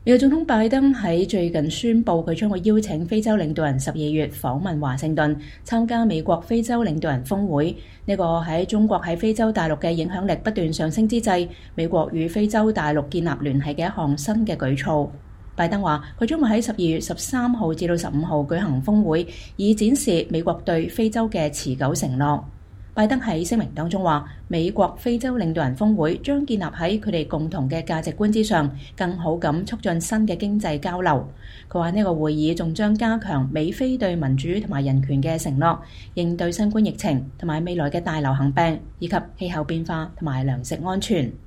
美國總統拜登喺最近宣布，佢將會邀請非洲領導人12月訪問華盛頓，參加美國非洲領導人峰會。呢個喺中國喺非洲大陸嘅影響力不斷上升之際，美國與非洲大陸建立聯繫嘅一項新嘅舉措。拜登話，佢將會喺12月13號至到15號舉行峰會，以展示美國對非洲嘅持久承諾。拜登喺聲明當中話，美國非洲領導人峰會將建立喺佢哋共同嘅價值觀之上，更好咁促進新嘅經濟交流。佢話呢個會議仲將加強美非對民主同埋人權嘅承諾，應對新冠疫情同埋未來嘅大流行病，以及氣候變化同埋糧食安全。